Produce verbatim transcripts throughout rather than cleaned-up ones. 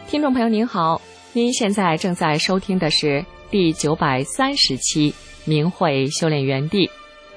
听众朋友您好，您现在正在收听的是第九百三十期明慧修炼园地。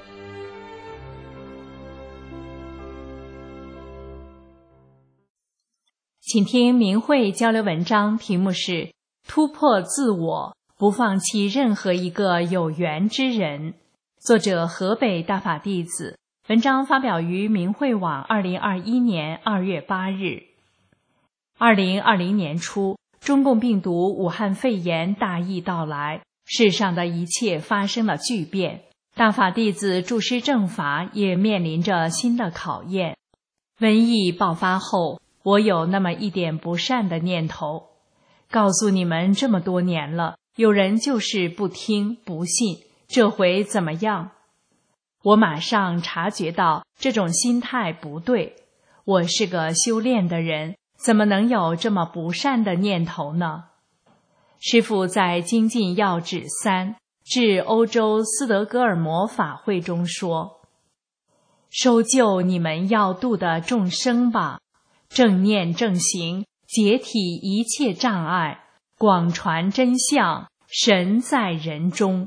请听明慧交流文章，题目是突破自我，不放弃任何一个有缘之人。作者河北大法弟子，文章发表于明慧网二零二一年二月八日。二零二零年初，中共病毒武汉肺炎大疫到来，世上的一切发生了巨变，大法弟子注师正法也面临着新的考验。瘟疫爆发后，我有那么一点不善的念头，告诉你们这么多年了，有人就是不听不信，这回怎么样？我马上察觉到这种心态不对，我是个修炼的人，怎么能有这么不善的念头呢？师父在精进要旨三至欧洲斯德哥尔摩法会中说，收救你们要度的众生吧，正念正行，解体一切障碍，广传真相，神在人中。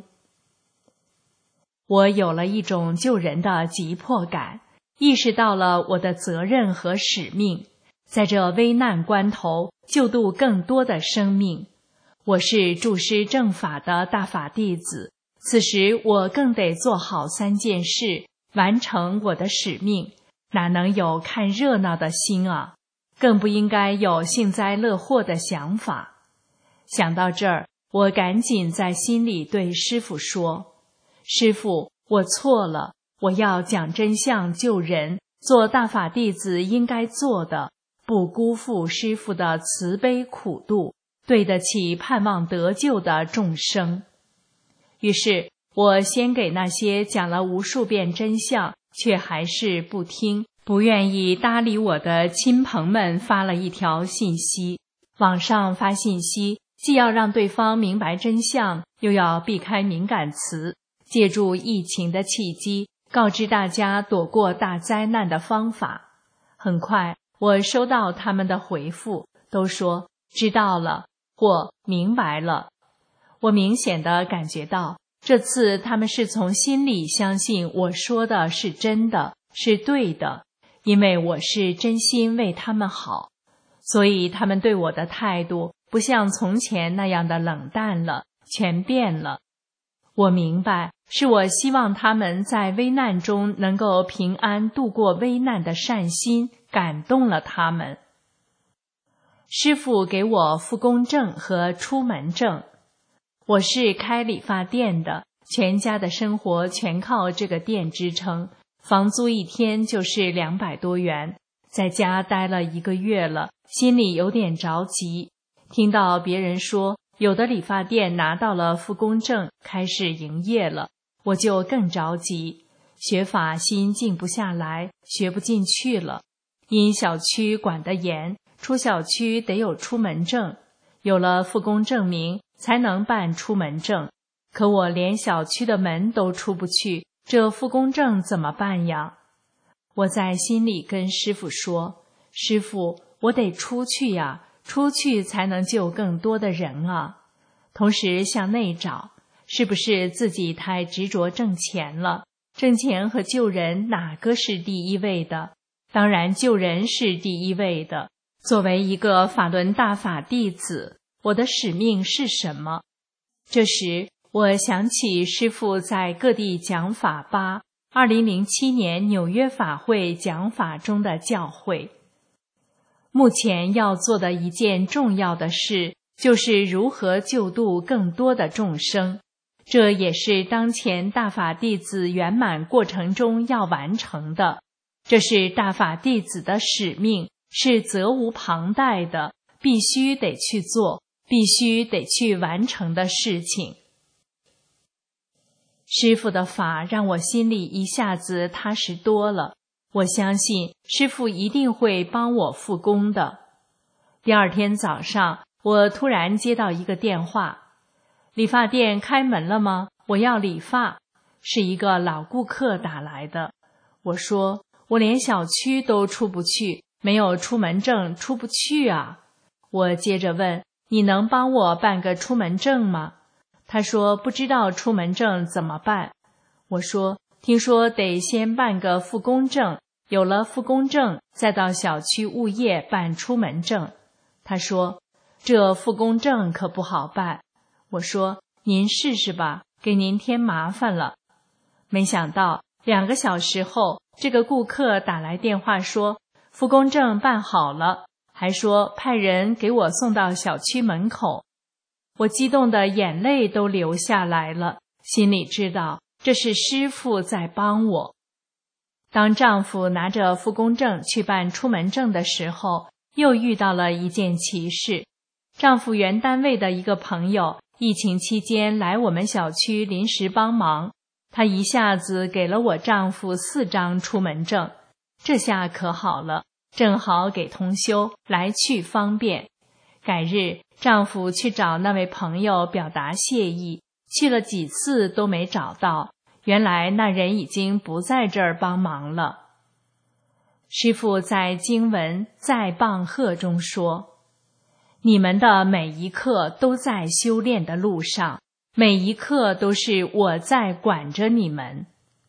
我有了一种救人的急迫感，意识到了我的责任和使命，在这危难关头救度更多的生命。我是注师正法的大法弟子，此时我更得做好三件事，完成我的使命，哪能有看热闹的心啊？更不应该有幸灾乐祸的想法。想到这儿，我赶紧在心里对师父说，师父，我错了，我要讲真相救人，做大法弟子应该做的，不辜负师父的慈悲苦度，对得起盼望得救的众生。于是我先给那些讲了无数遍真相却还是不听不愿意搭理我的亲朋们发了一条信息。网上发信息，既要让对方明白真相，又要避开敏感词，借助疫情的契机，告知大家躲过大灾难的方法。很快我收到他们的回复，都说知道了或明白了。我明显地感觉到，这次他们是从心里相信我说的是真的，是对的，因为我是真心为他们好，所以他们对我的态度不像从前那样的冷淡了，全变了。我明白，是我希望他们在危难中能够平安度过危难的善心感动了他们。师父给我复工证和出门证。我是开理发店的，全家的生活全靠这个店支撑，房租一天就是两百多元。在家待了一个月了，心里有点着急。听到别人说有的理发店拿到了复工证，开始营业了，我就更着急，学法心静不下来，学不进去了。因小区管得严，出小区得有出门证，有了复工证明才能办出门证。可我连小区的门都出不去，这复工证怎么办呀？我在心里跟师父说，师父，我得出去呀，出去才能救更多的人啊。同时向内找，是不是自己太执着挣钱了？挣钱和救人哪个是第一位的？当然救人是第一位的。作为一个法轮大法弟子，我的使命是什么？这时我想起师父在各地讲法八二零零七年纽约法会讲法中的教诲。目前要做的一件重要的事，就是如何救度更多的众生，这也是当前大法弟子圆满过程中要完成的。这是大法弟子的使命，是责无旁贷的，必须得去做，必须得去完成的事情。师父的法让我心里一下子踏实多了，我相信师父一定会帮我复工的。第二天早上，我突然接到一个电话，理发店开门了吗？我要理发。是一个老顾客打来的。我说，我连小区都出不去，没有出门证出不去啊。 我接着问，你能帮我办个出门证吗？他说不知道出门证怎么办。我说听说得先办个复工证，有了复工证再到小区物业办出门证。他说这复工证可不好办。我说您试试吧，给您添麻烦了。没想到两个小时后，这个顾客打来电话说复工证办好了，还说派人给我送到小区门口。我激动的眼泪都流下来了，心里知道这是师父在帮我。当丈夫拿着复工证去办出门证的时候，又遇到了一件奇事。丈夫原单位的一个朋友疫情期间来我们小区临时帮忙，他一下子给了我丈夫四张出门证，这下可好了，正好给通修，来去方便。改日丈夫去找那位朋友表达谢意，去了几次都没找到，原来那人已经不在这儿帮忙了。师父在经文在棒喝中说，你们的每一刻都在修炼的路上，每一刻都是我在管着你们。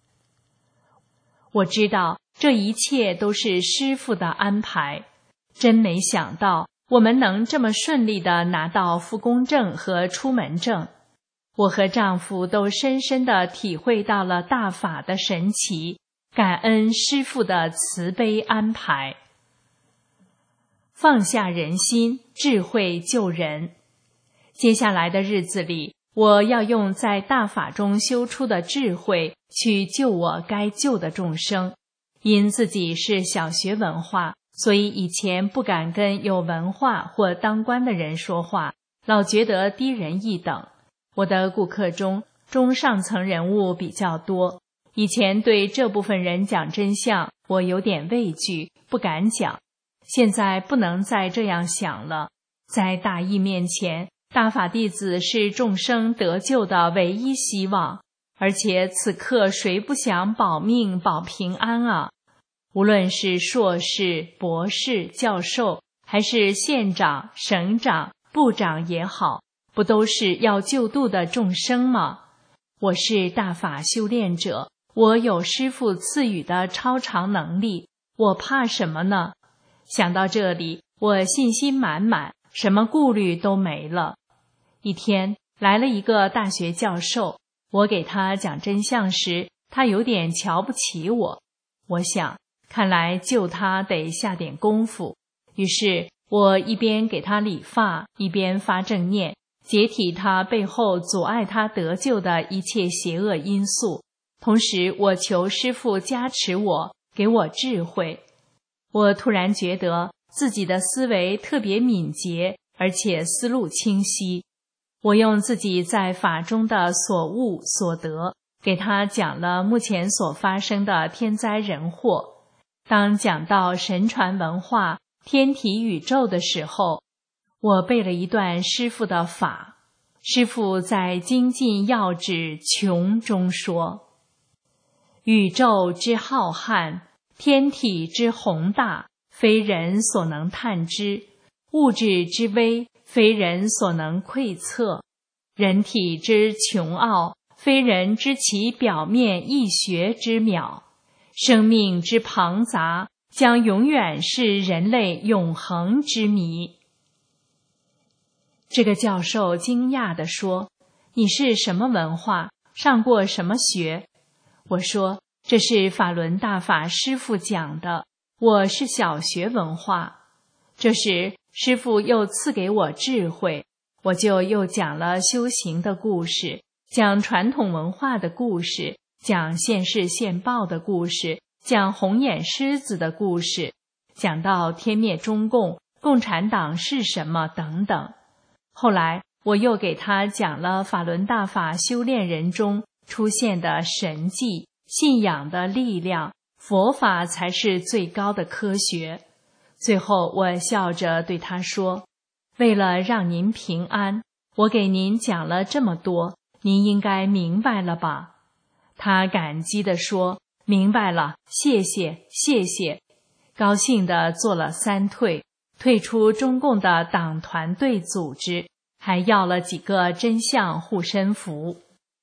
我知道这一切都是师父的安排，真没想到我们能这么顺利地拿到复工证和出门证。我和丈夫都深深地体会到了大法的神奇，感恩师父的慈悲安排。放下人心，智慧救人。接下来的日子里，我要用在大法中修出的智慧去救我该救的众生。因自己是小学文化，所以以前不敢跟有文化或当官的人说话，老觉得低人一等。我的顾客中，中上层人物比较多，以前对这部分人讲真相，我有点畏惧，不敢讲。现在不能再这样想了，在大义面前，大法弟子是众生得救的唯一希望，而且此刻谁不想保命保平安啊？无论是硕士、博士、教授，还是县长、省长、部长也好，不都是要救度的众生吗？我是大法修炼者，我有师父赐予的超常能力，我怕什么呢？想到这里，我信心满满，什么顾虑都没了。一天，来了一个大学教授，我给他讲真相时，他有点瞧不起我。我想，看来救他得下点功夫。于是，我一边给他理发，一边发正念，解体他背后阻碍他得救的一切邪恶因素。同时，我求师父加持我，给我智慧。我突然觉得自己的思维特别敏捷，而且思路清晰。我用自己在法中的所悟所得，给他讲了目前所发生的天灾人祸。当讲到神传文化、天体宇宙的时候，我背了一段师父的法。师父在精进要旨穷中说，宇宙之浩瀚，天体之宏大，非人所能探知；物质之微，非人所能窥测；人体之穷奥，非人知其表面一学之渺；生命之庞杂，将永远是人类永恒之谜。这个教授惊讶地说，你是什么文化？上过什么学？我说，这是法轮大法师父讲的，我是小学文化。这时师父又赐给我智慧，我就又讲了修行的故事，讲传统文化的故事，讲现世现报的故事，讲红眼狮子的故事，讲到天灭中共、共产党是什么等等。后来我又给他讲了法轮大法修炼人中出现的神迹、信仰的力量，佛法才是最高的科学。最后我笑着对他说，为了让您平安，我给您讲了这么多，您应该明白了吧？他感激地说，明白了，谢谢谢谢，高兴地做了三退。 退出中共的党团队组织，还要了几个真相护身符。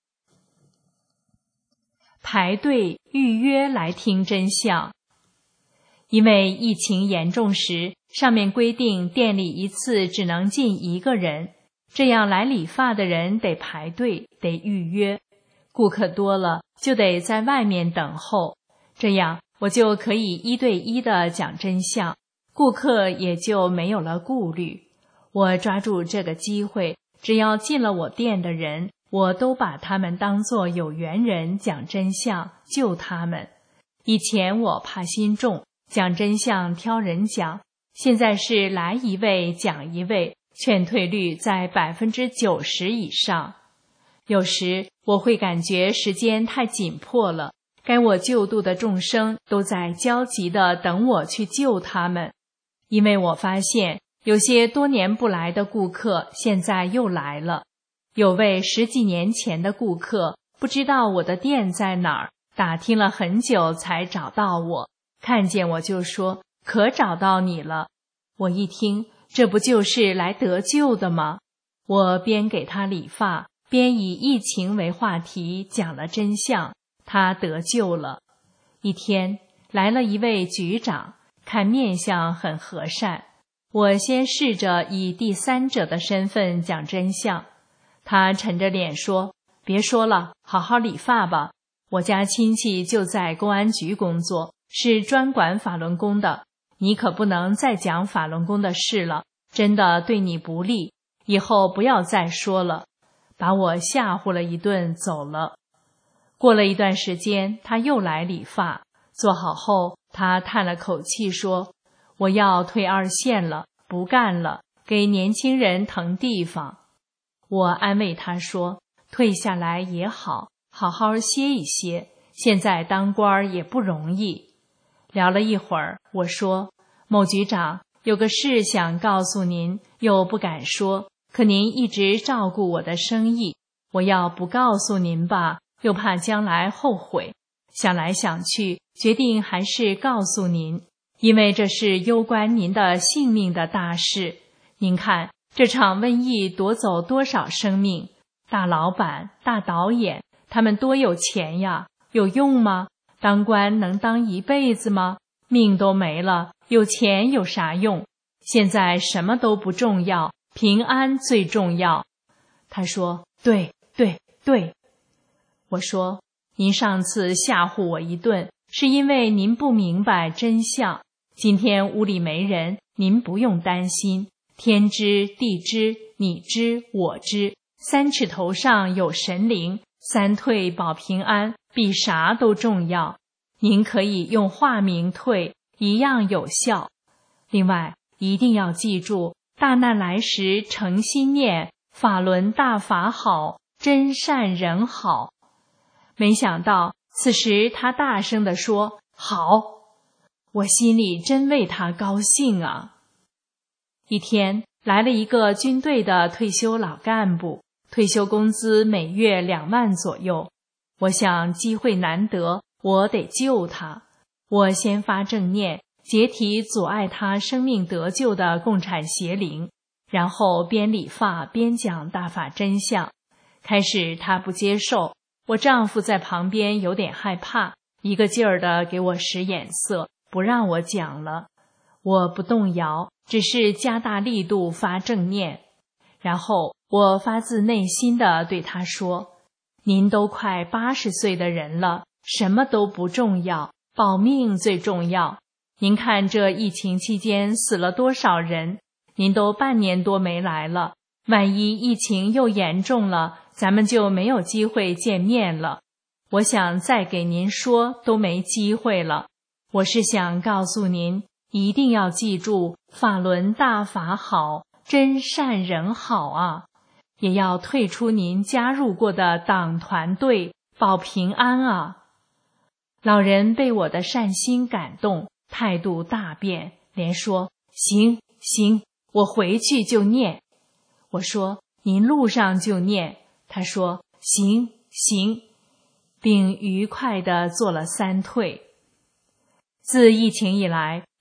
排队预约来听真相。因为疫情严重时，上面规定店里一次只能进一个人，这样来理发的人得排队，得预约。顾客多了，就得在外面等候，这样我就可以一对一的讲真相，顾客也就没有了顾虑。我抓住这个机会，只要进了我店的人，我都把他们当作有缘人讲真相，救他们。以前我怕心重，讲真相挑人讲，现在是来一位讲一位，劝退率在百分之九十以上。有时我会感觉时间太紧迫了，该我救度的众生都在焦急地等我去救他们。因为我发现有些多年不来的顾客现在又来了，有位十几年前的顾客不知道我的店在哪儿，打听了很久才找到我，看见我就说：“可找到你了。”我一听，这不就是来得救的吗？我边给他理发，边以疫情为话题讲了真相，他得救了。一天来了一位局长，看面相很和善，我先试着以第三者的身份讲真相。他沉着脸说：“别说了，好好理发吧。我家亲戚就在公安局工作，是专管法轮功的，你可不能再讲法轮功的事了，真的对你不利，以后不要再说了。”把我吓唬了一顿，走了。过了一段时间，他又来理发，做好后，他叹了口气说：“我要退二线了，不干了，给年轻人腾地方。”我安慰他说：“退下来也好，好好歇一歇，现在当官也不容易。”聊了一会儿，我说：“某局长，有个事想告诉您，又不敢说，可您一直照顾我的生意，我要不告诉您吧，又怕将来后悔。想来想去，决定还是告诉您，因为这是攸关您的性命的大事。您看，这场瘟疫夺走多少生命？大老板、大导演，他们多有钱呀，有用吗？当官能当一辈子吗？命都没了，有钱有啥用？现在什么都不重要，平安最重要。”他说：“对对对。”我说：“您上次吓唬我一顿，是因为您不明白真相。今天屋里没人，您不用担心。天知地知，你知我知，三尺头上有神灵，三退保平安比啥都重要。您可以用化名退，一样有效。另外一定要记住，大难来时诚心念，法轮大法好，真善人好。”没想到此时他大声地说：“好！”我心里真为他高兴啊。一天来了一个军队的退休老干部，退休工资每月两万左右。我想机会难得，我得救他。我先发正念，解体阻碍他生命得救的共产邪灵，然后边理发边讲大法真相。开始他不接受，我丈夫在旁边有点害怕，一个劲儿地给我使眼色，不让我讲了。我不动摇，只是加大力度发正念。然后我发自内心地对他说：“您都快八十岁的人了，什么都不重要，保命最重要。您看这疫情期间死了多少人，您都半年多没来了，万一疫情又严重了，咱们就没有机会见面了。我想再给您说都没机会了。我是想告诉您，一定要记住法轮大法好，真善人好啊！也要退出您加入过的党团队，保平安啊！”老人被我的善心感动，态度大变，连说：“行行，我回去就念。”我说：“您路上就念。”他说：“行行。”并愉快地做了三退。自疫情以来，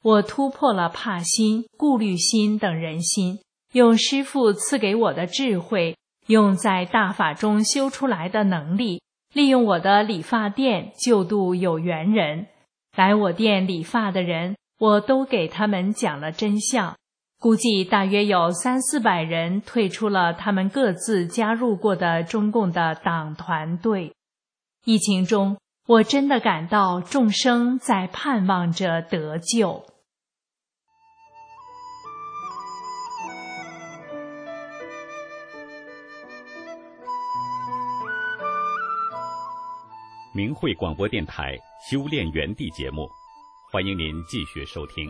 我突破了怕心、顾虑心等人心，用师父赐给我的智慧，用在大法中修出来的能力，利用我的理发店救度有缘人。来我店理发的人，我都给他们讲了真相。估计大约有三四百人退出了他们各自加入过的中共的党团队。疫情中，我真的感到众生在盼望着得救。 明慧广播电台修炼园地节目，欢迎您继续收听。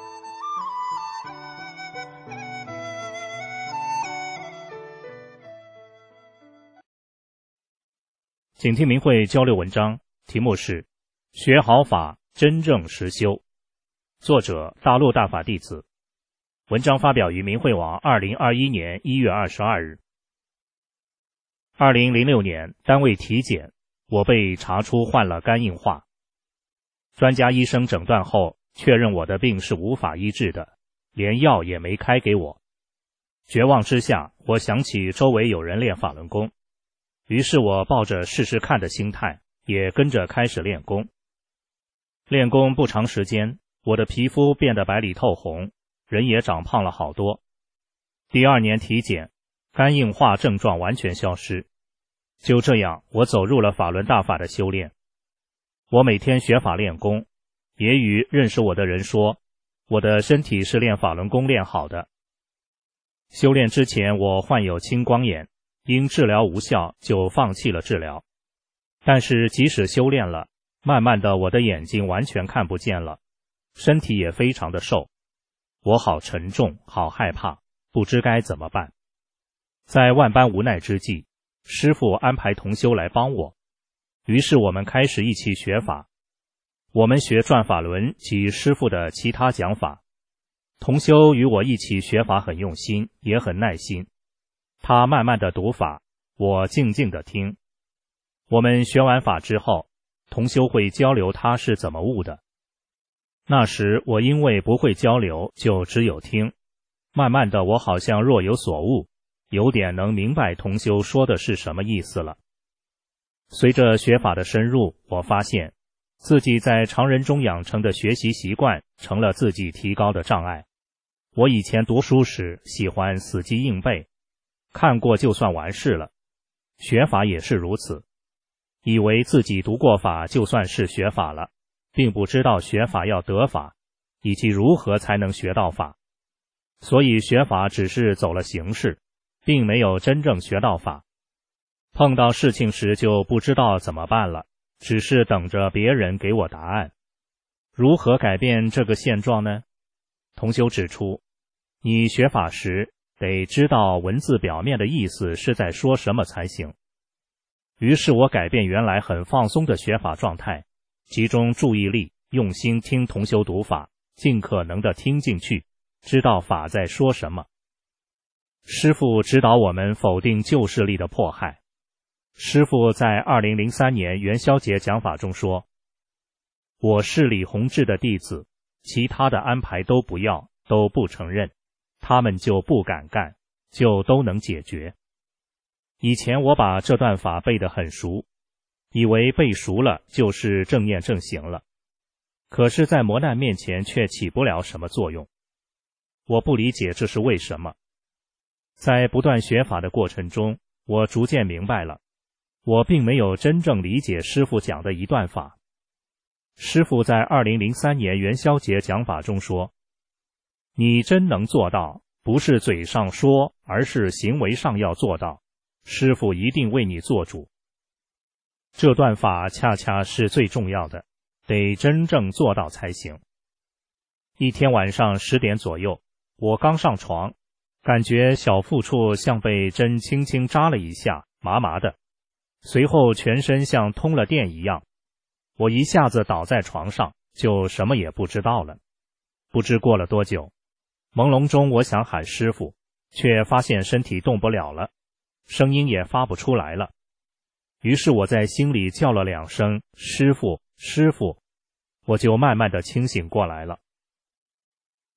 请听明慧交流文章，题目是学好法，真正实修，作者大陆大法弟子。文章发表于明慧网二零二一年一月二十二日。二零零六年单位体检，我被查出患了肝硬化。专家医生诊断后确认我的病是无法医治的，连药也没开给我。绝望之下，我想起周围有人练法轮功，于是我抱着试试看的心态，也跟着开始练功。练功不长时间，我的皮肤变得白里透红，人也长胖了好多。第二年体检，肝硬化症状完全消失。就这样，我走入了法轮大法的修炼。我每天学法练功，也与认识我的人说，我的身体是练法轮功练好的。修炼之前，我患有青光眼，因治疗无效就放弃了治疗。但是即使修炼了，慢慢的我的眼睛完全看不见了，身体也非常的瘦。我好沉重，好害怕，不知该怎么办。在万般无奈之际，师父安排同修来帮我，于是我们开始一起学法。我们学转法轮及师父的其他讲法。同修与我一起学法很用心，也很耐心。他慢慢的读法，我静静的听。我们学完法之后，同修会交流他是怎么悟的。那时我因为不会交流，就只有听。慢慢的我好像若有所悟，有点能明白同修说的是什么意思了。随着学法的深入，我发现自己在常人中养成的学习习惯成了自己提高的障碍。我以前读书时喜欢死记硬背，看过就算完事了，学法也是如此，以为自己读过法就算是学法了，并不知道学法要得法，以及如何才能学到法。所以学法只是走了形式，并没有真正学到法。碰到事情时就不知道怎么办了，只是等着别人给我答案。如何改变这个现状呢？同修指出，你学法时得知道文字表面的意思是在说什么才行。于是我改变原来很放松的学法状态，集中注意力，用心听同修读法，尽可能的听进去，知道法在说什么。师父指导我们否定旧势力的迫害。师父在二零零三年元宵节讲法中说，我是李洪志的弟子，其他的安排都不要，都不承认，他们就不敢干，就都能解决。以前我把这段法背得很熟，以为背熟了就是正念正行了，可是在磨难面前却起不了什么作用。我不理解这是为什么。在不断学法的过程中，我逐渐明白了，我并没有真正理解师父讲的一段法。师父在二零零三年元宵节讲法中说，你真能做到，不是嘴上说，而是行为上要做到，师父一定为你做主。这段法恰恰是最重要的，得真正做到才行。一天晚上十点左右，我刚上床，感觉小腹处像被针轻轻扎了一下，麻麻的，随后全身像通了电一样，我一下子倒在床上，就什么也不知道了。不知过了多久，朦胧中我想喊师父，却发现身体动不了了，声音也发不出来了。于是我在心里叫了两声师父师父，我就慢慢的清醒过来了。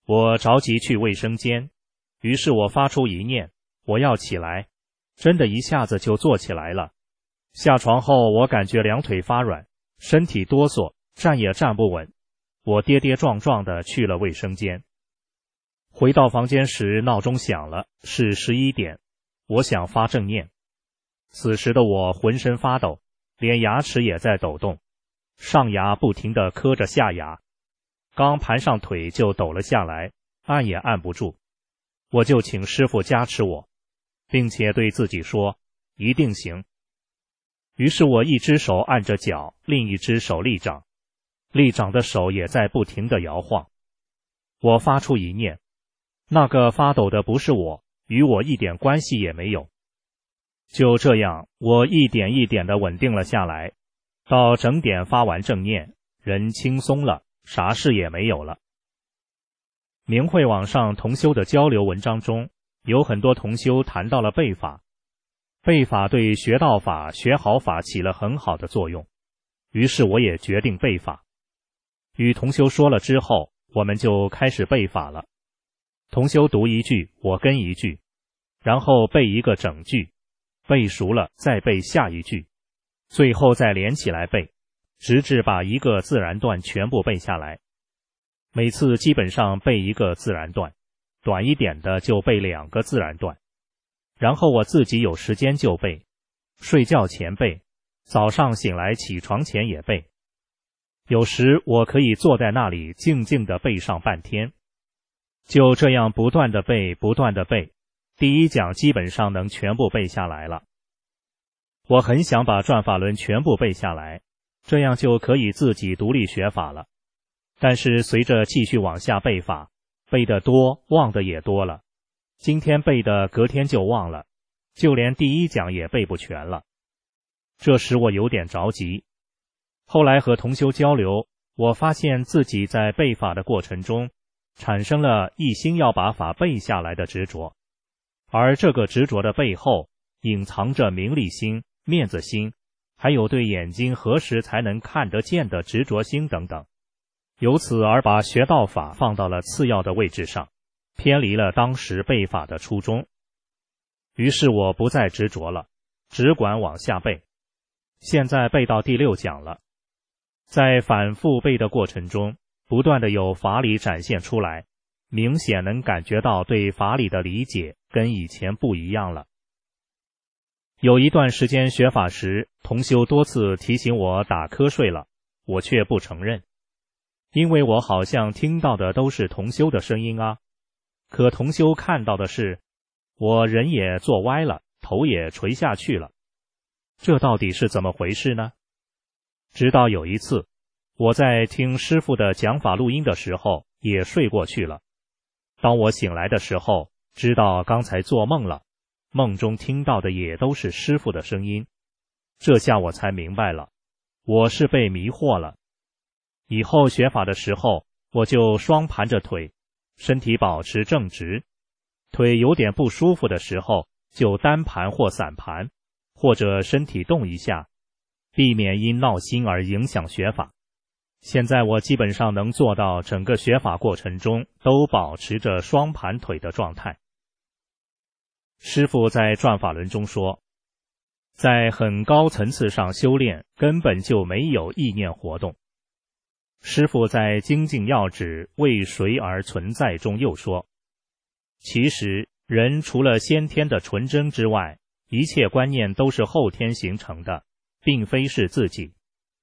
我着急去卫生间，于是我发出一念，我要起来，真的一下子就坐起来了。下床后，我感觉两腿发软，身体哆嗦，站也站不稳。我跌跌撞撞地去了卫生间。回到房间时，闹钟响了，是十一点。我想发正念。此时的我浑身发抖，连牙齿也在抖动，上牙不停地磕着下牙，刚盘上腿就抖了下来，按也按不住。我就请师傅加持我，并且对自己说，一定行。于是我一只手按着脚，另一只手立掌，立掌的手也在不停地摇晃。我发出一念，那个发抖的不是我，与我一点关系也没有。就这样，我一点一点地稳定了下来，到整点发完正念，人轻松了，啥事也没有了。明慧网上同修的交流文章中，有很多同修谈到了背法，背法对学道法、学好法起了很好的作用，于是我也决定背法。与同修说了之后，我们就开始背法了。同修读一句，我跟一句，然后背一个整句，背熟了再背下一句，最后再连起来背，直至把一个自然段全部背下来。每次基本上背一个自然段，短一点的就背两个自然段，然后我自己有时间就背，睡觉前背，早上醒来起床前也背。有时我可以坐在那里静静地背上半天。就这样不断地背，不断地背，第一讲基本上能全部背下来了。我很想把转法轮全部背下来，这样就可以自己独立学法了。但是随着继续往下背法，背得多，忘的也多了。今天背的隔天就忘了，就连第一讲也背不全了。这时我有点着急。后来和同修交流，我发现自己在背法的过程中，产生了一心要把法背下来的执着，而这个执着的背后，隐藏着名利心、面子心，还有对眼睛何时才能看得见的执着心等等。由此而把学道法放到了次要的位置上，偏离了当时背法的初衷。于是我不再执着了，只管往下背。现在背到第六讲了，在反复背的过程中，不断的有法理展现出来，明显能感觉到对法理的理解跟以前不一样了。有一段时间学法时，同修多次提醒我打瞌睡了，我却不承认，因为我好像听到的都是同修的声音啊。可同修看到的是，我人也坐歪了，头也垂下去了。这到底是怎么回事呢？直到有一次，我在听师父的讲法录音的时候，也睡过去了。当我醒来的时候，知道刚才做梦了，梦中听到的也都是师父的声音。这下我才明白了，我是被迷惑了。以后学法的时候，我就双盘着腿，身体保持正直，腿有点不舒服的时候，就单盘或散盘，或者身体动一下，避免因闹心而影响学法。现在我基本上能做到整个学法过程中都保持着双盘腿的状态。师父在转法轮中说，在很高层次上修炼根本就没有意念活动。师父在精进要旨为谁而存在中又说，其实人除了先天的纯真之外，一切观念都是后天形成的，并非是自己。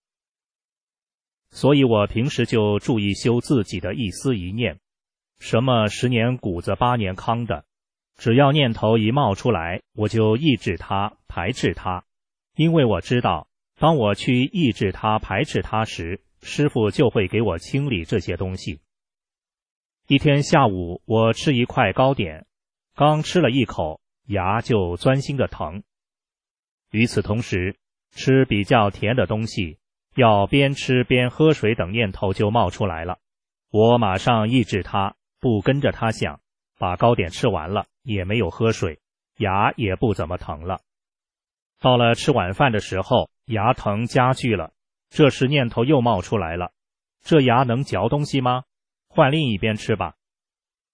所以我平时就注意修自己的一思一念，什么十年谷子八年糠的，只要念头一冒出来，我就抑制它，排斥它。因为我知道，当我去抑制它，排斥它时，师父就会给我清理这些东西。一天下午，我吃一块糕点，刚吃了一口，牙就钻心的疼。与此同时，吃比较甜的东西，要边吃边喝水等念头就冒出来了。我马上抑制它，不跟着它想，把糕点吃完了，也没有喝水，牙也不怎么疼了。到了吃晚饭的时候，牙疼加剧了，这时念头又冒出来了，这牙能嚼东西吗？换另一边吃吧。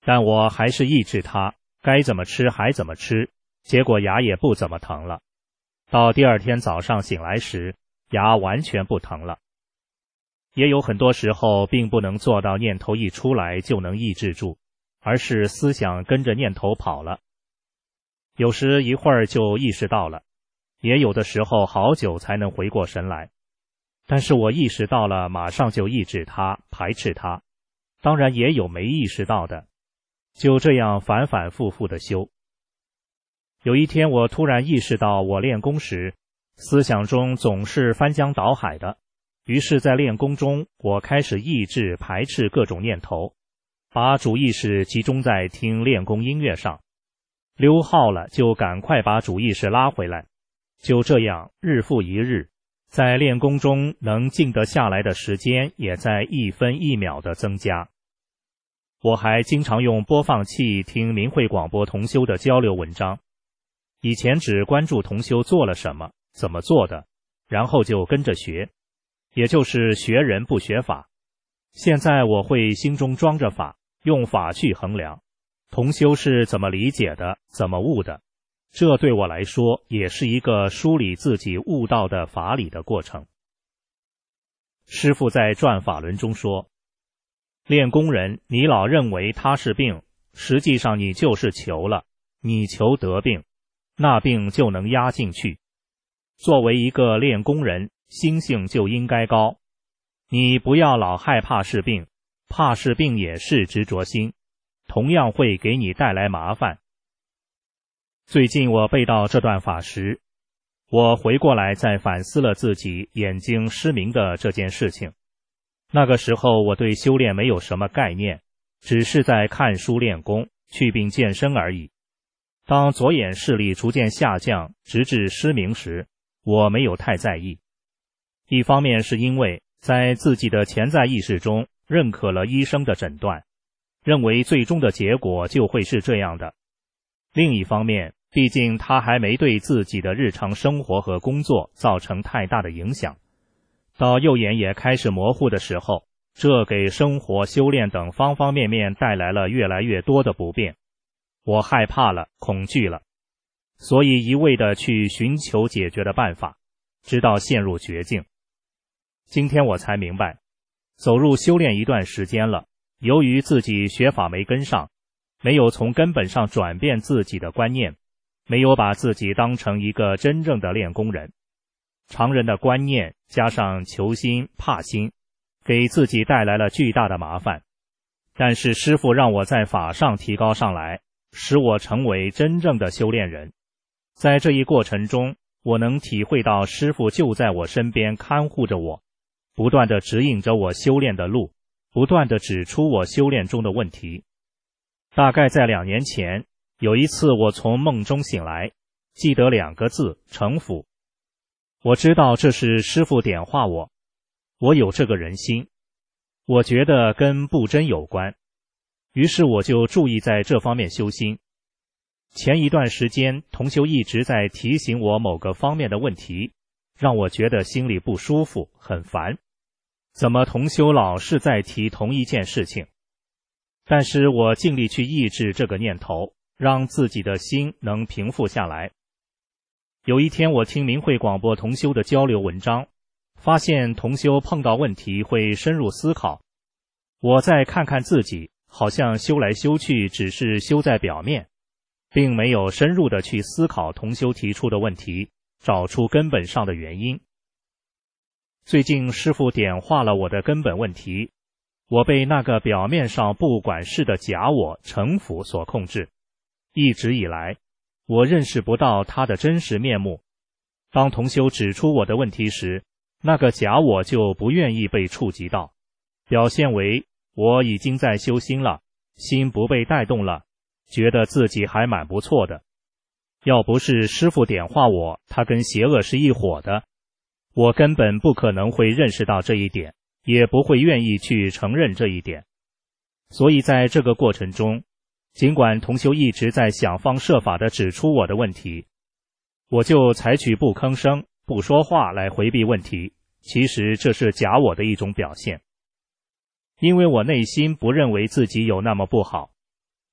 但我还是抑制它，该怎么吃还怎么吃，结果牙也不怎么疼了。到第二天早上醒来时，牙完全不疼了。也有很多时候并不能做到念头一出来就能抑制住，而是思想跟着念头跑了。有时一会儿就意识到了，也有的时候好久才能回过神来。但是我意识到了，马上就抑制它，排斥它。当然也有没意识到的，就这样反反复复的修。有一天我突然意识到，我练功时思想中总是翻江倒海的，于是在练功中我开始抑制排斥各种念头，把主意识集中在听练功音乐上，溜号了就赶快把主意识拉回来。就这样日复一日，在练功中能静得下来的时间也在一分一秒的增加。我还经常用播放器听明慧广播同修的交流文章，以前只关注同修做了什么，怎么做的，然后就跟着学，也就是学人不学法。现在我会心中装着法，用法去衡量同修是怎么理解的，怎么悟的，这对我来说也是一个梳理自己悟道的法理的过程。师父在转法轮中说，练功人你老认为他是病，实际上你就是求了，你求得病，那病就能压进去。作为一个练功人，心性就应该高，你不要老害怕是病，怕是病也是执着心，同样会给你带来麻烦。最近我背到这段法时，我回过来再反思了自己眼睛失明的这件事情。那个时候我对修炼没有什么概念，只是在看书练功，祛病健身而已。当左眼视力逐渐下降，直至失明时，我没有太在意。一方面是因为在自己的潜在意识中认可了医生的诊断，认为最终的结果就会是这样的。另一方面，毕竟他还没对自己的日常生活和工作造成太大的影响。到右眼也开始模糊的时候，这给生活、修炼等方方面面带来了越来越多的不便。我害怕了，恐惧了，所以一味地去寻求解决的办法，直到陷入绝境。今天我才明白，走入修炼一段时间了，由于自己学法没跟上，没有从根本上转变自己的观念，没有把自己当成一个真正的练功人，常人的观念加上求心、怕心，给自己带来了巨大的麻烦。但是师父让我在法上提高上来，使我成为真正的修炼人。在这一过程中，我能体会到师父就在我身边看护着我，不断地指引着我修炼的路，不断地指出我修炼中的问题。大概在两年前，有一次我从梦中醒来，记得两个字：城府。我知道这是师父点化我，我有这个人心，我觉得跟不真有关，于是我就注意在这方面修心。前一段时间，同修一直在提醒我某个方面的问题，让我觉得心里不舒服，很烦。怎么同修老是在提同一件事情？但是我尽力去抑制这个念头，让自己的心能平复下来。有一天我听明慧广播同修的交流文章，发现同修碰到问题会深入思考。我再看看自己，好像修来修去只是修在表面，并没有深入的去思考同修提出的问题，找出根本上的原因。最近师父点化了我的根本问题，我被那个表面上不管事的假我城府所控制。一直以来，我认识不到他的真实面目。当同修指出我的问题时，那个假我就不愿意被触及到，表现为我已经在修心了，心不被带动了，觉得自己还蛮不错的。要不是师父点化我，他跟邪恶是一伙的，我根本不可能会认识到这一点，也不会愿意去承认这一点。所以在这个过程中，尽管同修一直在想方设法地指出我的问题，我就采取不吭声、不说话来回避问题，其实这是假我的一种表现。因为我内心不认为自己有那么不好，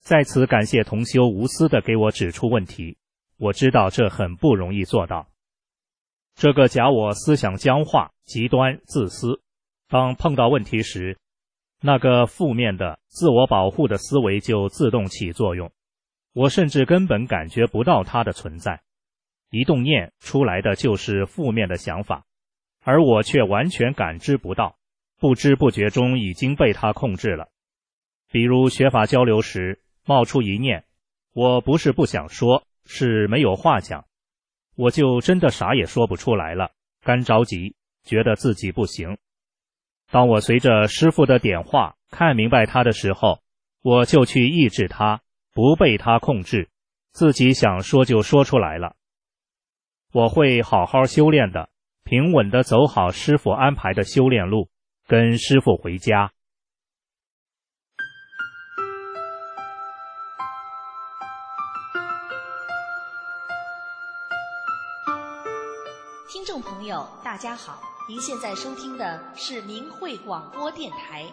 在此感谢同修无私地给我指出问题，我知道这很不容易做到。这个假我思想僵化、极端、自私，当碰到问题时，那个负面的自我保护的思维就自动起作用，我甚至根本感觉不到它的存在。一动念出来的就是负面的想法，而我却完全感知不到，不知不觉中已经被它控制了。比如学法交流时冒出一念，我不是不想说，是没有话讲，我就真的啥也说不出来了，干着急，觉得自己不行。当我随着师父的点化看明白它的时候，我就去抑制它，不被它控制，自己想说就说出来了。我会好好修炼的，平稳地走好师父安排的修炼路，跟师父回家。 听众朋友大家好，您现在收听的是明慧广播电台。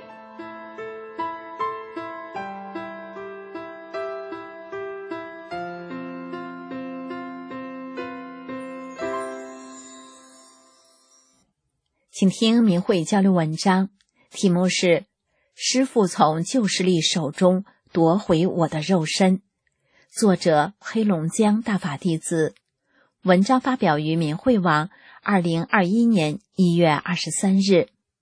请听明慧交流文章，题目是师父从旧势力手中夺回我的肉身，作者黑龙江大法弟子。文章发表于明慧网二零二一年一月二十三日。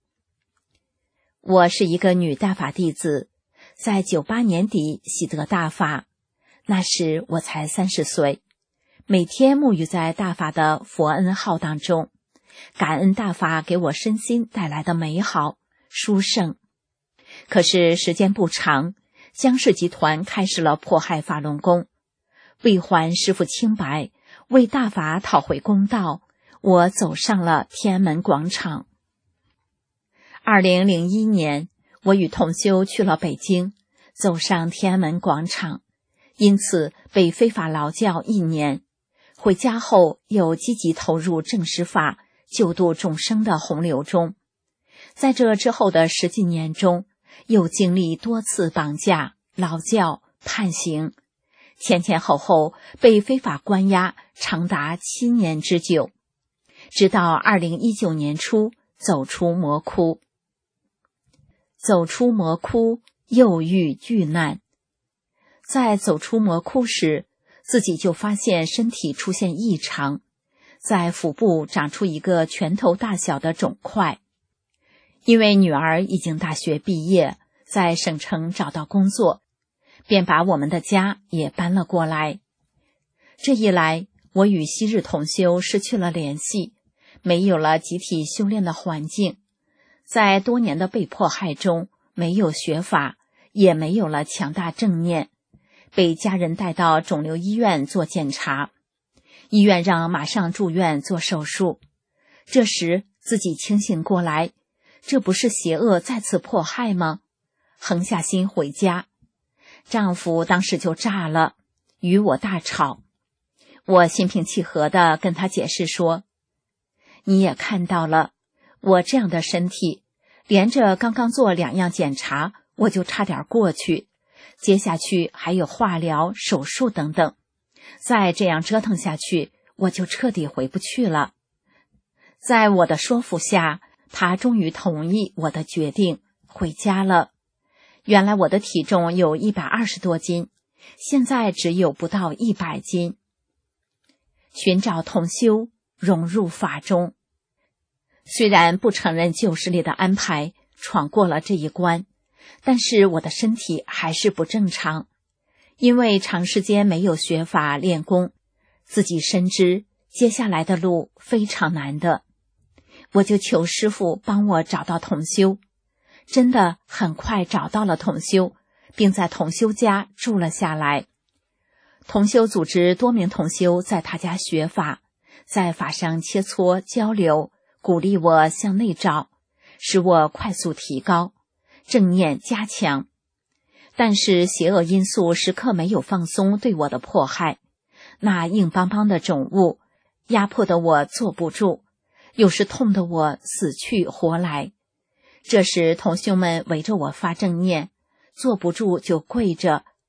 我是一个女大法弟子，在九八年底喜得大法，那时我才三十岁，每天沐浴在大法的佛恩浩荡中，感恩大法给我身心带来的美好殊胜。可是时间不长，江氏集团开始了迫害法轮功，为还师父清白，为大法讨回公道，我走上了天安门广场。二零零一年，我与同修去了北京，走上天安门广场，因此被非法劳教一年。回家后又积极投入正实法救度众生的洪流中。在这之后的十几年中，又经历多次绑架、劳教、判刑，前前后后被非法关押长达七年之久，直到二零一九年初走出魔窟。走出魔窟，又遇巨难。在走出魔窟时，自己就发现身体出现异常，在腹部长出一个拳头大小的肿块。因为女儿已经大学毕业，在省城找到工作，便把我们的家也搬了过来。这一来，我与昔日同修失去了联系，没有了集体修炼的环境，在多年的被迫害中，没有学法，也没有了强大正念，被家人带到肿瘤医院做检查，医院让马上住院做手术。这时自己清醒过来，这不是邪恶再次迫害吗？横下心回家，丈夫当时就炸了，与我大吵。我心平气和地跟他解释说，你也看到了，我这样的身体，连着刚刚做两样检查，我就差点过去，接下去还有化疗、手术等等，再这样折腾下去，我就彻底回不去了。在我的说服下，他终于同意我的决定，回家了。原来我的体重有一百二十多斤，现在只有不到一百斤。寻找同修，融入法中。虽然不承认旧势力的安排，闯过了这一关，但是我的身体还是不正常。因为长时间没有学法练功，自己深知接下来的路非常难的。我就求师父帮我找到同修，真的很快找到了同修，并在同修家住了下来。同修组织多名同修在他家学法，在法上切磋交流，鼓励我向内找，使我快速提高，正念加强。但是邪恶因素时刻没有放松对我的迫害，那硬邦邦的肿物压迫得我坐不住，有时痛得我死去活来。这时同修们围着我发正念，坐不住就跪着，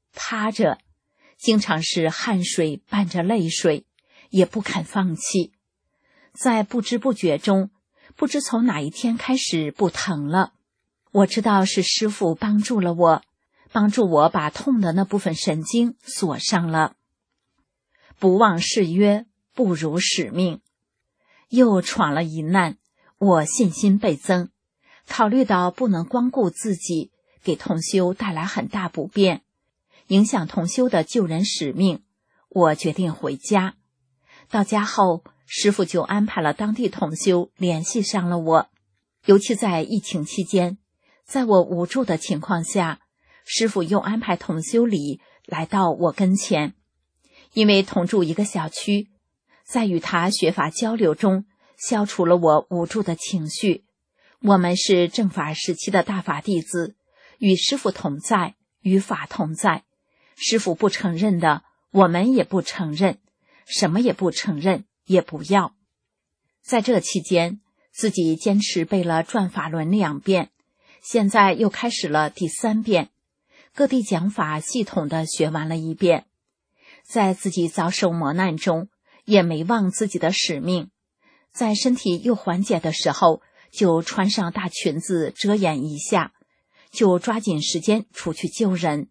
趴着，经常是汗水伴着泪水，也不肯放弃。在不知不觉中，不知从哪一天开始不疼了。我知道是师父帮助了我，帮助我把痛的那部分神经锁上了。不忘誓约，不辱使命。又闯了一难，我信心倍增，考虑到不能光顾自己，给同修带来很大不便，影响同修的救人使命，我决定回家。到家后，师父就安排了当地同修联系上了我。尤其在疫情期间，在我无助的情况下，师父又安排同修礼来到我跟前。因为同住一个小区，在与他学法交流中，消除了我无助的情绪。我们是正法时期的大法弟子，与师父同在，与法同在。师父不承认的，我们也不承认，什么也不承认，也不要。在这期间，自己坚持背了转法轮两遍，现在又开始了第三遍，各地讲法系统的学完了一遍。在自己遭受磨难中，也没忘自己的使命，在身体又缓解的时候，就穿上大裙子遮掩一下，就抓紧时间出去救人。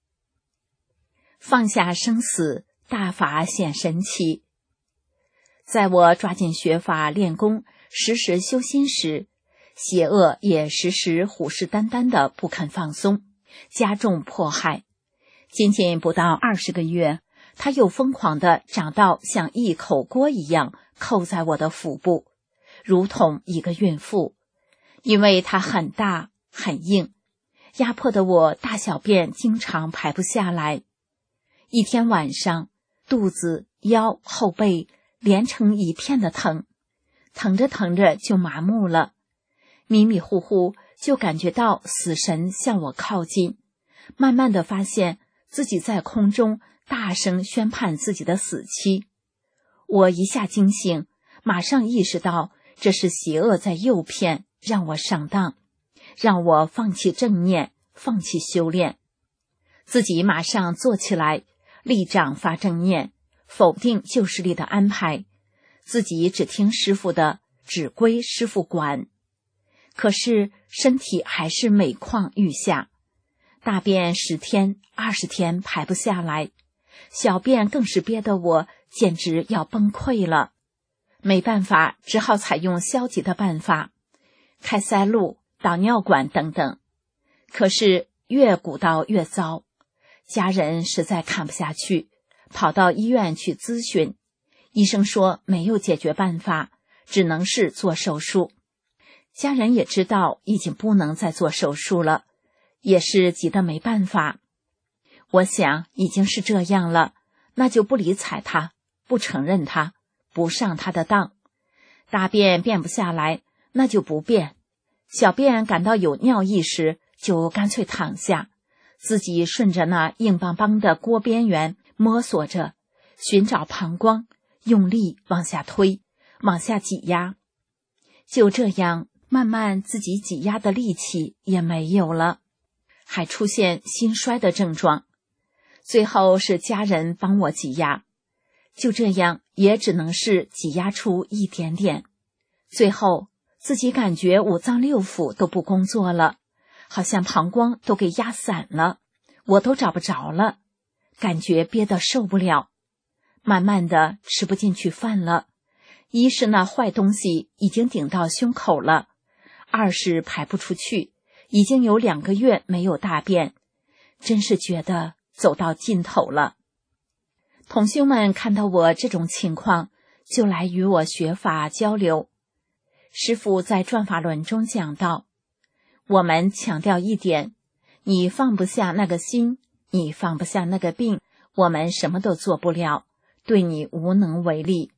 放下生死，大法显神奇。在我抓紧学法练功，时时修心时，邪恶也时时虎视眈眈的不肯放松，加重迫害。仅仅不到二十个月，他又疯狂地长到像一口锅一样扣在我的腹部，如同一个孕妇。因为它很大很硬，压迫得我大小便经常排不下来。一天晚上，肚子、腰、后背连成一片的疼，疼着疼着就麻木了，迷迷糊糊就感觉到死神向我靠近，慢慢地发现自己在空中大声宣判自己的死期。我一下惊醒，马上意识到这是邪恶在诱骗，让我上当，让我放弃正念，放弃修炼。自己马上坐起来，立掌发正念，否定旧势力的安排，自己只听师父的，只归师父管。可是身体还是每况愈下，大便十天、二十天排不下来，小便更是憋得我简直要崩溃了。没办法，只好采用消极的办法，开塞露、导尿管等等。可是越鼓捣越糟，家人实在看不下去，跑到医院去咨询。医生说没有解决办法，只能是做手术。家人也知道已经不能再做手术了，也是急得没办法。我想已经是这样了，那就不理睬他，不承认他，不上他的当。大便便不下来，那就不便。小便感到有尿意时，就干脆躺下，自己顺着那硬邦邦的锅边缘摸索着，寻找膀胱，用力往下推，往下挤压。就这样，慢慢自己挤压的力气也没有了，还出现心衰的症状。最后是家人帮我挤压，就这样也只能是挤压出一点点。最后自己感觉五脏六腑都不工作了，好像膀胱都给压散了，我都找不着了，感觉憋得受不了。慢慢的吃不进去饭了，一是那坏东西已经顶到胸口了，二是排不出去，已经有两个月没有大便，真是觉得走到尽头了。同修们看到我这种情况，就来与我学法交流。师父在转法轮中讲到，我们强调一点，你放不下那个心，你放不下那个病，我们什么都做不了，对你无能为力。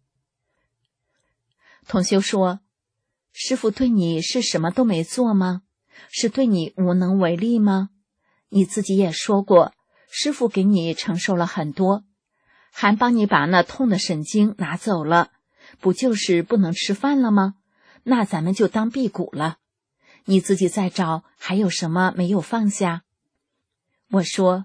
同修说，师父对你是什么都没做吗？是对你无能为力吗？你自己也说过，师父给你承受了很多，还帮你把那痛的神经拿走了，不就是不能吃饭了吗？那咱们就当辟谷了。你自己再找，还有什么没有放下？我说，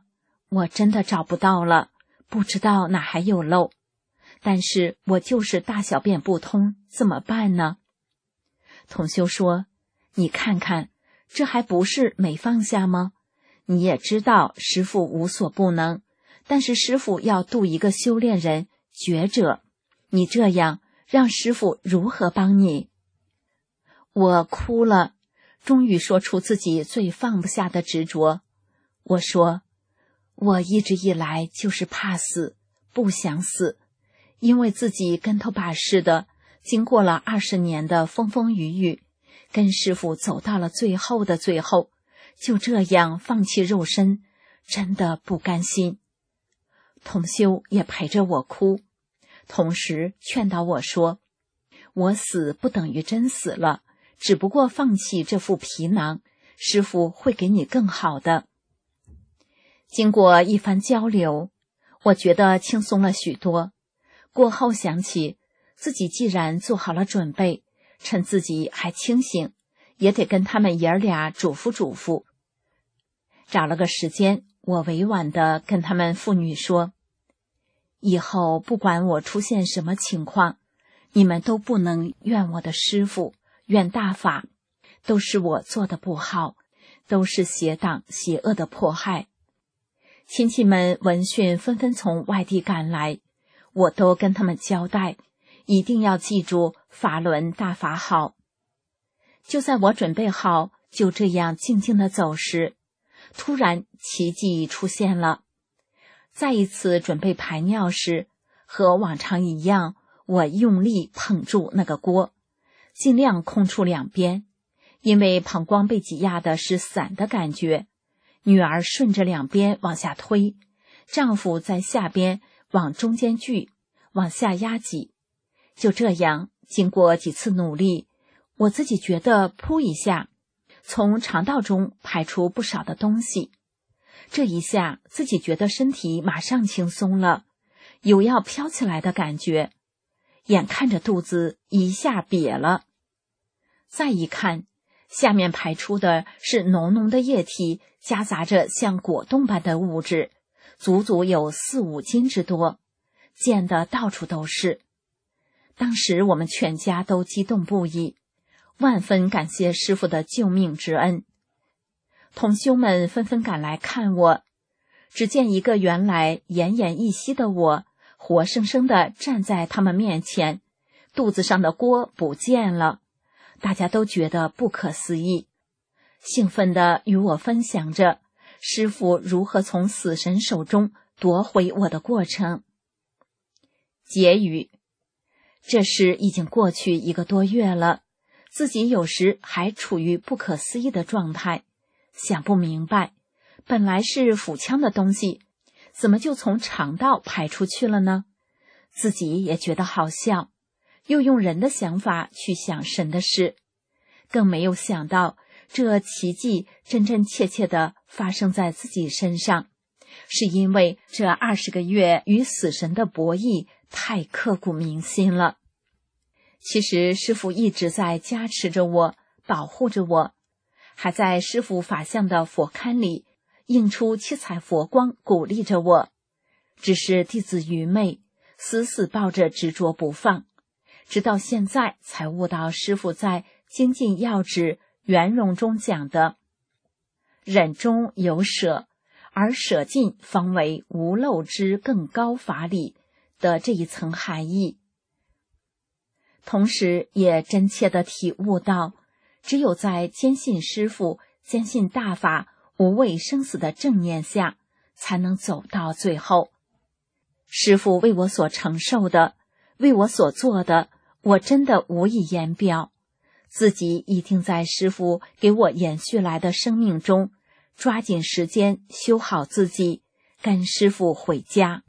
我真的找不到了，不知道哪还有漏。但是我就是大小便不通，怎么办呢？同修说，你看看，这还不是没放下吗？你也知道师父无所不能，但是师父要度一个修炼人觉者，你这样让师父如何帮你？我哭了，终于说出自己最放不下的执着。我说，我一直以来就是怕死，不想死，因为自己跟头把式的，经过了二十年的风风雨雨，跟师父走到了最后的最后，就这样放弃肉身，真的不甘心。同修也陪着我哭，同时劝导我说，我死不等于真死了，只不过放弃这副皮囊，师父会给你更好的。经过一番交流，我觉得轻松了许多。过后想起自己既然做好了准备，趁自己还清醒，也得跟他们爷儿俩嘱咐嘱咐。找了个时间，我委婉地跟他们父女说，以后不管我出现什么情况，你们都不能怨我的师父，怨大法，都是我做的不好，都是邪党邪恶的迫害。亲戚们闻讯纷纷从外地赶来，我都跟他们交代，一定要记住法轮大法好。就在我准备好就这样静静地走时，突然奇迹出现了。再一次准备排尿时，和往常一样，我用力捧住那个锅，尽量空出两边，因为膀胱被挤压的是散的感觉。女儿顺着两边往下推，丈夫在下边往中间聚，往下压挤。就这样，经过几次努力，我自己觉得噗一下，从肠道中排出不少的东西。这一下，自己觉得身体马上轻松了，有要飘起来的感觉。眼看着肚子一下瘪了，再一看，下面排出的是浓浓的液体，夹杂着像果冻般的物质，足足有四五斤之多，溅得到处都是。当时我们全家都激动不已，万分感谢师父的救命之恩。同修们纷纷赶来看我，只见一个原来奄奄一息的我，活生生地站在他们面前，肚子上的锅不见了。大家都觉得不可思议，兴奋地与我分享着师父如何从死神手中夺回我的过程。结语：这事已经过去一个多月了，自己有时还处于不可思议的状态，想不明白，本来是腹腔的东西，怎么就从肠道排出去了呢？自己也觉得好笑，又用人的想法去想神的事，更没有想到这奇迹真真切切地发生在自己身上，是因为这二十个月与死神的博弈太刻骨铭心了。其实师父一直在加持着我，保护着我，还在师父法相的佛龛里映出七彩佛光，鼓励着我。只是弟子愚昧，死死抱着执着不放，直到现在才悟到师父在精进要旨圆融中讲的忍中有舍，而舍尽方为无漏之更高法理的这一层含义。同时也真切地体悟到，只有在坚信师父、坚信大法无畏生死的正念下，才能走到最后。师父为我所承受的，为我所做的，我真的无以言表。自己一定在师父给我延续来的生命中，抓紧时间修好自己，跟师父回家。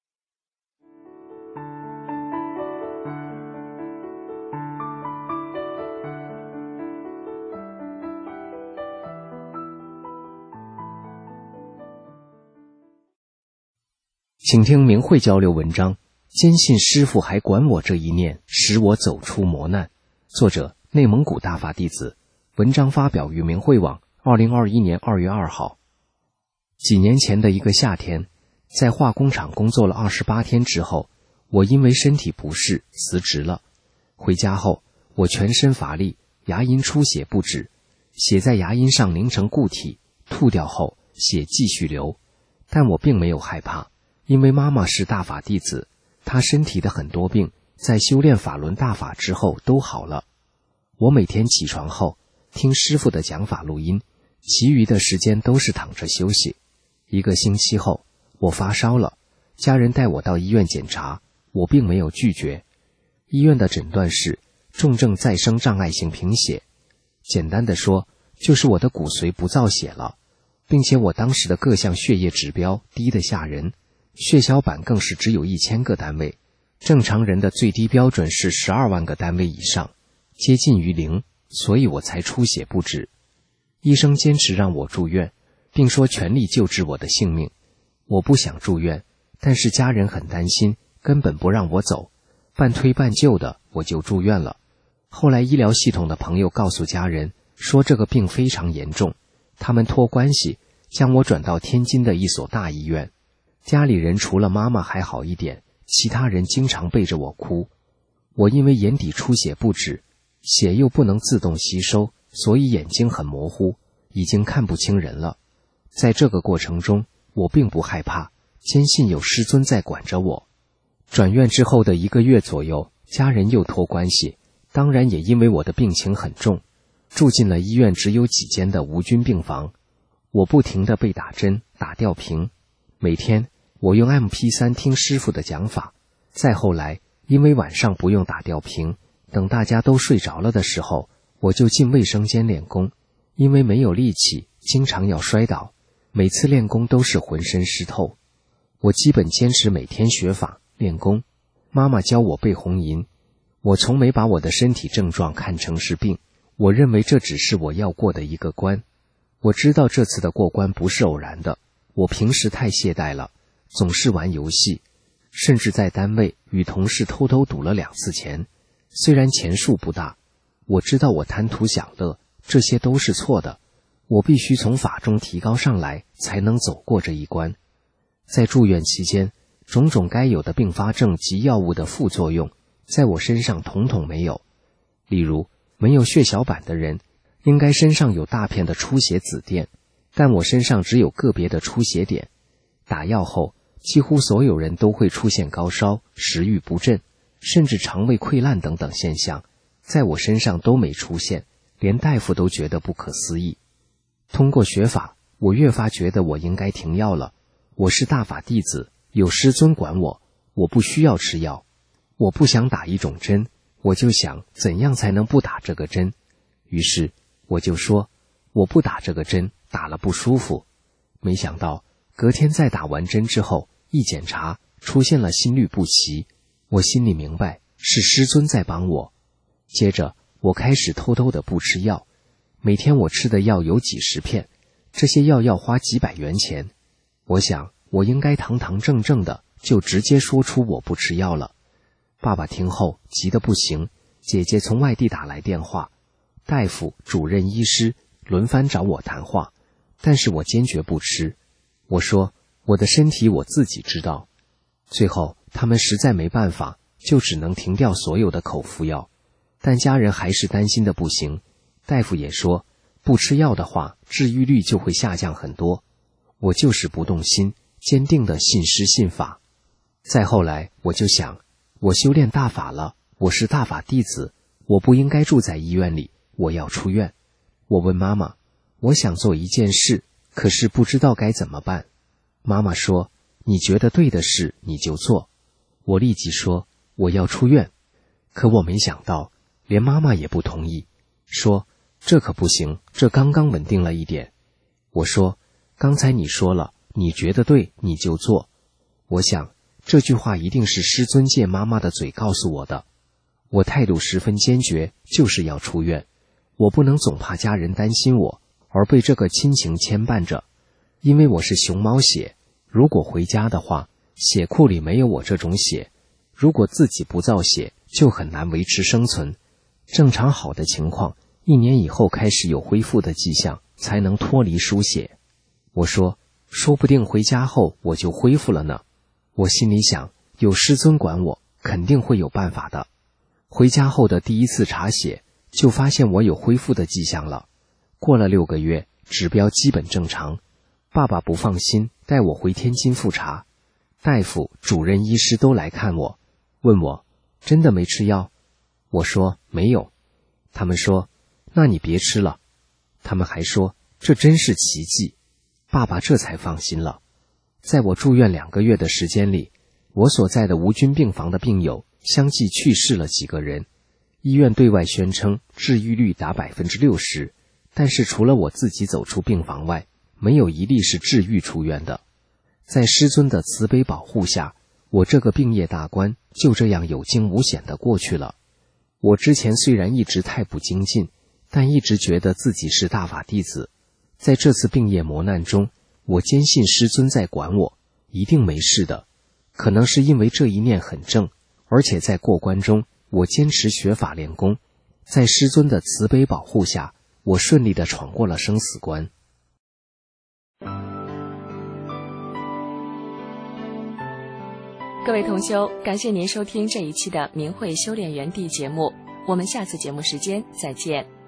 请听明慧交流文章，坚信师父还管我这一念，使我走出磨难。作者内蒙古大法弟子，文章发表于明慧网，二零二一年二月二号。 几年前的一个夏天，在化工厂工作了二十八天之后，我因为身体不适辞职了。回家后，我全身乏力，牙龈出血不止，血在牙龈上凝成固体，吐掉后血继续流。但我并没有害怕，因为妈妈是大法弟子，她身体的很多病在修炼法轮大法之后都好了。我每天起床后听师父的讲法录音，其余的时间都是躺着休息。一个星期后，我发烧了，家人带我到医院检查，我并没有拒绝。医院的诊断是重症再生障碍性贫血，简单的说，就是我的骨髓不造血了，并且我当时的各项血液指标低得吓人，血小板更是只有一千个单位，正常人的最低标准是十二万个单位以上，接近于零，所以我才出血不止。医生坚持让我住院，并说全力救治我的性命。我不想住院，但是家人很担心，根本不让我走，半推半就的我就住院了。后来医疗系统的朋友告诉家人说这个病非常严重，他们托关系将我转到天津的一所大医院。家里人除了妈妈还好一点，其他人经常背着我哭。我因为眼底出血不止，血又不能自动吸收，所以眼睛很模糊，已经看不清人了。在这个过程中，我并不害怕，坚信有师尊在管着我。转院之后的一个月左右，家人又托关系，当然也因为我的病情很重，住进了医院只有几间的无菌病房。我不停地被打针打吊瓶，每天我用 M P 三 听师父的讲法。再后来，因为晚上不用打吊瓶，等大家都睡着了的时候，我就进卫生间练功。因为没有力气，经常要摔倒，每次练功都是浑身湿透。我基本坚持每天学法练功。妈妈教我背红吟，我从没把我的身体症状看成是病，我认为这只是我要过的一个关。我知道这次的过关不是偶然的，我平时太懈怠了，总是玩游戏，甚至在单位与同事偷偷赌了两次钱，虽然钱数不大，我知道我贪图享乐，这些都是错的，我必须从法中提高上来，才能走过这一关。在住院期间，种种该有的并发症及药物的副作用，在我身上统统没有。例如，没有血小板的人，应该身上有大片的出血紫癜，但我身上只有个别的出血点。打药后，几乎所有人都会出现高烧、食欲不振，甚至肠胃溃烂等等现象，在我身上都没出现，连大夫都觉得不可思议。通过学法，我越发觉得我应该停药了。我是大法弟子，有师尊管我，我不需要吃药。我不想打一种针，我就想怎样才能不打这个针。于是我就说，我不打这个针，打了不舒服。没想到隔天在打完针之后，一检查出现了心律不齐，我心里明白是师尊在帮我。接着我开始偷偷的不吃药，每天我吃的药有几十片，这些药要花几百元钱。我想我应该堂堂正正的就直接说出我不吃药了。爸爸听后急得不行，姐姐从外地打来电话，大夫、主任医师轮番找我谈话，但是我坚决不吃。我说我的身体我自己知道。最后他们实在没办法，就只能停掉所有的口服药，但家人还是担心的不行。大夫也说不吃药的话，治愈率就会下降很多。我就是不动心，坚定的信师信法。再后来我就想，我修炼大法了，我是大法弟子，我不应该住在医院里，我要出院。我问妈妈，我想做一件事，可是不知道该怎么办。妈妈说，你觉得对的事你就做。我立即说我要出院。可我没想到连妈妈也不同意，说这可不行，这刚刚稳定了一点。我说刚才你说了，你觉得对你就做。我想这句话一定是师尊借妈妈的嘴告诉我的。我态度十分坚决，就是要出院。我不能总怕家人担心我，而被这个亲情牵绊着。因为我是熊猫血，如果回家的话，血库里没有我这种血，如果自己不造血，就很难维持生存。正常好的情况，一年以后开始有恢复的迹象，才能脱离输血。我说， 说不定回家后我就恢复了呢。我心里想，有师尊管我，肯定会有办法的。回家后的第一次查血，就发现我有恢复的迹象了。过了六个月，指标基本正常。爸爸不放心，带我回天津复查。大夫、主任医师都来看我，问我真的没吃药？我说没有。他们说那你别吃了。他们还说这真是奇迹。爸爸这才放心了。在我住院两个月的时间里，我所在的无菌病房的病友相继去世了几个人。医院对外宣称治愈率达 百分之六十， 但是除了我自己走出病房外，没有一例是治愈出院的。在师尊的慈悲保护下，我这个病业大关就这样有惊无险地过去了。我之前虽然一直太不精进，但一直觉得自己是大法弟子。在这次病业磨难中，我坚信师尊在管我，一定没事的。可能是因为这一念很正，而且在过关中，我坚持学法练功，在师尊的慈悲保护下，我顺利地闯过了生死关。 各位同修，感谢您收听这一期的明慧修炼园地节目，我们下次节目时间再见。